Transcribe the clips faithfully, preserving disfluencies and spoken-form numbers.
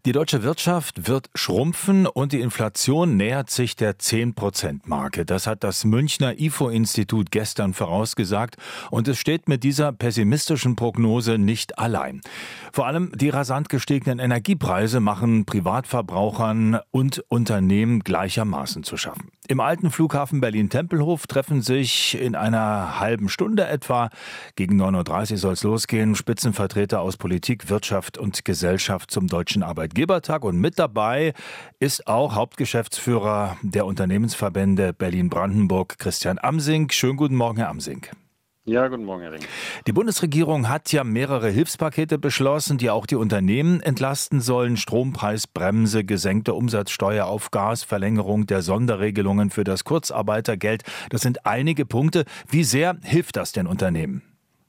Die deutsche Wirtschaft wird schrumpfen und die Inflation nähert sich der zehn-Prozent-Marke. Das hat das Münchner I F O-Institut gestern vorausgesagt und es steht mit dieser pessimistischen Prognose nicht allein. Vor allem die rasant gestiegenen Energiepreise machen Privatverbrauchern und Unternehmen gleichermaßen zu schaffen. Im alten Flughafen Berlin-Tempelhof treffen sich in einer halben Stunde etwa, gegen neun Uhr dreißig soll es losgehen, Spitzenvertreter aus Politik, Wirtschaft und Gesellschaft zum Deutschen Arbeitgebertag. Und mit dabei ist auch Hauptgeschäftsführer der Unternehmensverbände Berlin-Brandenburg, Christian Amsing. Schönen guten Morgen, Herr Amsing. Ja, guten Morgen, Herr Ring. Die Bundesregierung hat ja mehrere Hilfspakete beschlossen, die auch die Unternehmen entlasten sollen. Strompreisbremse, gesenkte Umsatzsteuer auf Gas, Verlängerung der Sonderregelungen für das Kurzarbeitergeld. Das sind einige Punkte. Wie sehr hilft das den Unternehmen?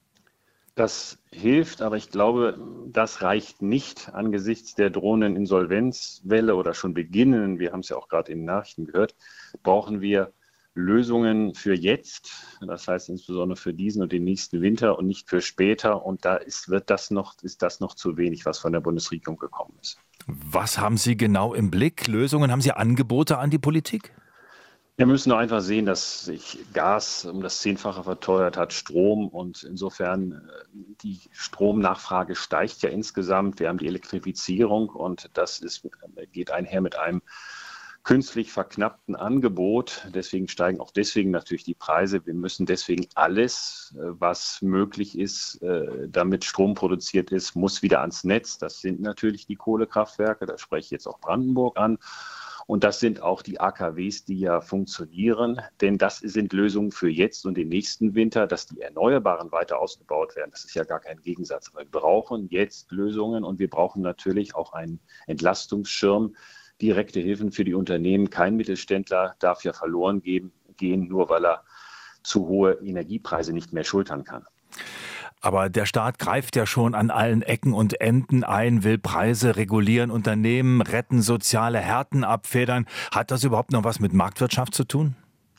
Das hilft, aber ich glaube, das reicht nicht angesichts der drohenden Insolvenzwelle oder schon beginnenden, wir haben es ja auch gerade in den Nachrichten gehört, brauchen wir Lösungen für jetzt, das heißt insbesondere für diesen und den nächsten Winter und nicht für später. Und da ist, wird das noch, ist das noch zu wenig, was von der Bundesregierung gekommen ist. Was haben Sie genau im Blick? Lösungen? Haben Sie Angebote an die Politik? Wir müssen nur einfach sehen, dass sich Gas um das Zehnfache verteuert hat, Strom, und insofern die Stromnachfrage steigt ja insgesamt. Wir haben die Elektrifizierung und das ist, geht einher mit einem künstlich verknappten Angebot. Deswegen steigen auch deswegen natürlich die Preise. Wir müssen deswegen alles, was möglich ist, damit Strom produziert ist, muss wieder ans Netz. Das sind natürlich die Kohlekraftwerke, da spreche ich jetzt auch Brandenburg an. Und das sind auch die A K Ws, die ja funktionieren, denn das sind Lösungen für jetzt und den nächsten Winter, dass die Erneuerbaren weiter ausgebaut werden. Das ist ja gar kein Gegensatz. Aber wir brauchen jetzt Lösungen und wir brauchen natürlich auch einen Entlastungsschirm, direkte Hilfen für die Unternehmen. Kein Mittelständler darf ja verloren gehen, gehen, nur weil er zu hohe Energiepreise nicht mehr schultern kann. Aber der Staat greift ja schon an allen Ecken und Enden ein, will Preise regulieren, Unternehmen retten, soziale Härten abfedern. Hat das überhaupt noch was mit Marktwirtschaft zu tun?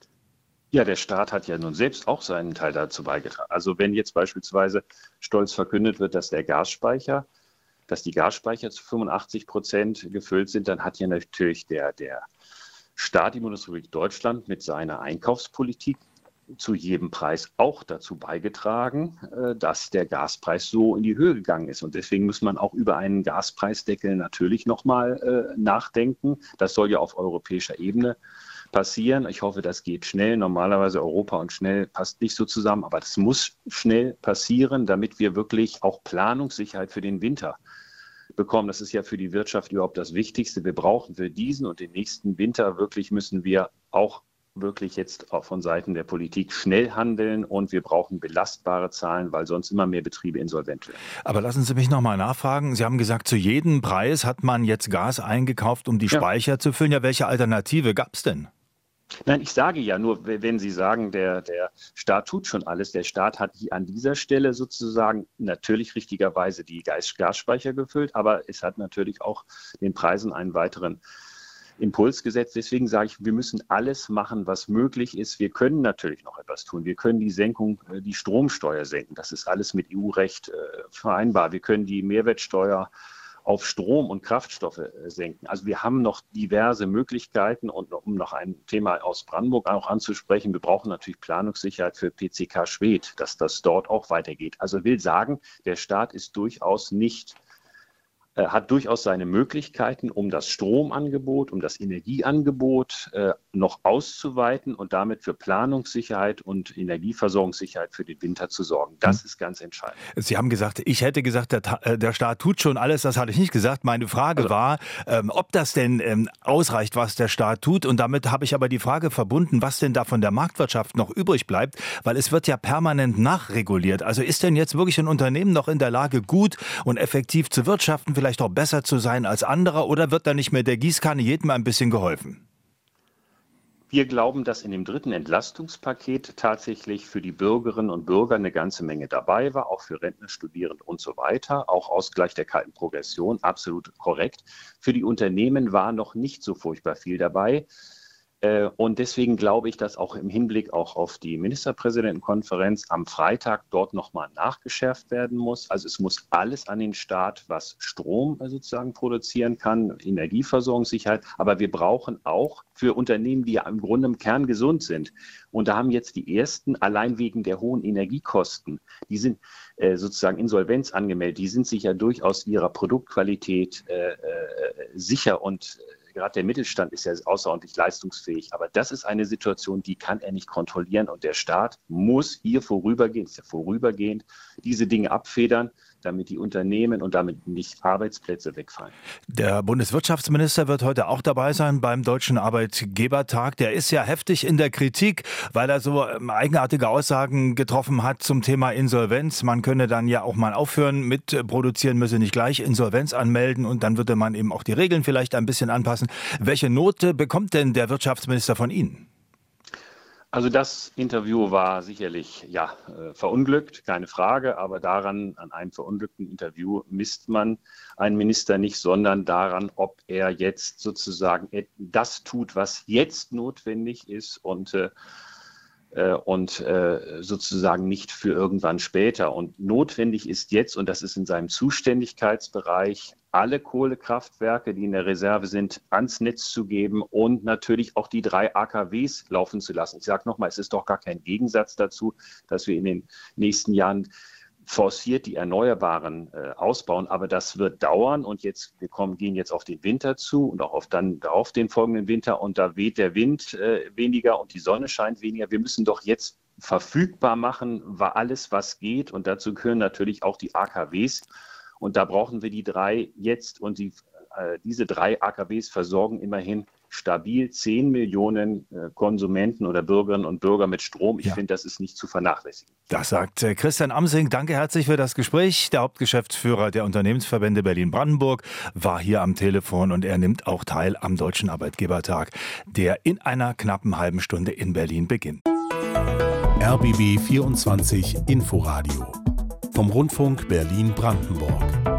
Ja, der Staat hat ja nun selbst auch seinen Teil dazu beigetragen. Also wenn jetzt beispielsweise stolz verkündet wird, dass der Gasspeicher, dass die Gasspeicher zu fünfundachtzig Prozent gefüllt sind, dann hat ja natürlich der, der Staat, die Bundesrepublik Deutschland, mit seiner Einkaufspolitik zu jedem Preis auch dazu beigetragen, dass der Gaspreis so in die Höhe gegangen ist. Und deswegen muss man auch über einen Gaspreisdeckel natürlich nochmal nachdenken. Das soll ja auf europäischer Ebene passieren. Ich hoffe, das geht schnell. Normalerweise Europa und schnell passt nicht so zusammen, aber das muss schnell passieren, damit wir wirklich auch Planungssicherheit für den Winter bekommen. Das ist ja für die Wirtschaft überhaupt das Wichtigste. Wir brauchen für diesen und den nächsten Winter wirklich, müssen wir auch wirklich jetzt auch von Seiten der Politik schnell handeln und wir brauchen belastbare Zahlen, weil sonst immer mehr Betriebe insolvent werden. Aber lassen Sie mich noch mal nachfragen. Sie haben gesagt, zu jedem Preis hat man jetzt Gas eingekauft, um die ja. Speicher zu füllen. Ja, welche Alternative gab es denn? Nein, ich sage ja nur, wenn Sie sagen, der, der Staat tut schon alles. Der Staat hat an dieser Stelle sozusagen natürlich richtigerweise die Gasspeicher gefüllt, aber es hat natürlich auch den Preisen einen weiteren Impuls gesetzt. Deswegen sage ich, wir müssen alles machen, was möglich ist. Wir können natürlich noch etwas tun. Wir können die Senkung, die Stromsteuer senken. Das ist alles mit E U-Recht äh, vereinbar. Wir können die Mehrwertsteuer auf Strom und Kraftstoffe äh, senken. Also wir haben noch diverse Möglichkeiten. Und um noch ein Thema aus Brandenburg auch anzusprechen, wir brauchen natürlich Planungssicherheit für P C K Schwedt, dass das dort auch weitergeht. Also will sagen, der Staat ist durchaus nicht hat durchaus seine Möglichkeiten, um das Stromangebot, um das Energieangebot äh, noch auszuweiten und damit für Planungssicherheit und Energieversorgungssicherheit für den Winter zu sorgen. Das ist ganz entscheidend. Sie haben gesagt, ich hätte gesagt, der, der Staat tut schon alles. Das hatte ich nicht gesagt. Meine Frage also, war, ähm, ob das denn ähm, ausreicht, was der Staat tut. Und damit habe ich aber die Frage verbunden, was denn da von der Marktwirtschaft noch übrig bleibt, weil es wird ja permanent nachreguliert. Also ist denn jetzt wirklich ein Unternehmen noch in der Lage, gut und effektiv zu wirtschaften, vielleicht auch besser zu sein als andere, oder wird da nicht mehr der Gießkanne jedem ein bisschen geholfen? Wir glauben, dass in dem dritten Entlastungspaket tatsächlich für die Bürgerinnen und Bürger eine ganze Menge dabei war, auch für Rentner, Studierende und so weiter, auch Ausgleich der kalten Progression, absolut korrekt. Für die Unternehmen war noch nicht so furchtbar viel dabei. Und deswegen glaube ich, dass auch im Hinblick auch auf die Ministerpräsidentenkonferenz am Freitag dort nochmal nachgeschärft werden muss. Also es muss alles an den Staat, was Strom sozusagen produzieren kann, Energieversorgungssicherheit. Aber wir brauchen auch für Unternehmen, die ja im Grunde im Kern gesund sind. Und da haben jetzt die ersten, allein wegen der hohen Energiekosten, die sind äh, sozusagen Insolvenz angemeldet, die sind sich ja durchaus ihrer Produktqualität äh, äh, sicher und gerade der Mittelstand ist ja außerordentlich leistungsfähig. Aber das ist eine Situation, die kann er nicht kontrollieren. Und der Staat muss hier vorübergehend, ist ja vorübergehend, diese Dinge abfedern, damit die Unternehmen und damit nicht Arbeitsplätze wegfallen. Der Bundeswirtschaftsminister wird heute auch dabei sein beim Deutschen Arbeitgebertag. Der ist ja heftig in der Kritik, weil er so eigenartige Aussagen getroffen hat zum Thema Insolvenz. Man könne dann ja auch mal aufhören mit produzieren, müsse nicht gleich Insolvenz anmelden und dann würde man eben auch die Regeln vielleicht ein bisschen anpassen. Welche Note bekommt denn der Wirtschaftsminister von Ihnen? Also das Interview war sicherlich ja äh, verunglückt, keine Frage, aber daran, an einem verunglückten Interview misst man einen Minister nicht, sondern daran, ob er jetzt sozusagen das tut, was jetzt notwendig ist und äh, und äh, sozusagen nicht für irgendwann später. Und notwendig ist jetzt, und das ist in seinem Zuständigkeitsbereich, alle Kohlekraftwerke, die in der Reserve sind, ans Netz zu geben und natürlich auch die drei A K Ws laufen zu lassen. Ich sage nochmal, es ist doch gar kein Gegensatz dazu, dass wir in den nächsten Jahren forciert die Erneuerbaren äh, ausbauen, aber das wird dauern und jetzt wir kommen, gehen jetzt auf den Winter zu und auch auf dann darauf den folgenden Winter und da weht der Wind äh, weniger und die Sonne scheint weniger. Wir müssen doch jetzt verfügbar machen, war alles, was geht und dazu gehören natürlich auch die A K Ws und da brauchen wir die drei jetzt und die, äh, diese drei A K Ws versorgen immerhin stabil zehn Millionen äh, Konsumenten oder Bürgerinnen und Bürger mit Strom. Ich ja. finde, das ist nicht zu vernachlässigen. Das sagt äh, Christian Amsing. Danke herzlich für das Gespräch. Der Hauptgeschäftsführer der Unternehmensverbände Berlin-Brandenburg war hier am Telefon und er nimmt auch teil am Deutschen Arbeitgebertag, der in einer knappen halben Stunde in Berlin beginnt. R B B vierundzwanzig Inforadio vom Rundfunk Berlin-Brandenburg.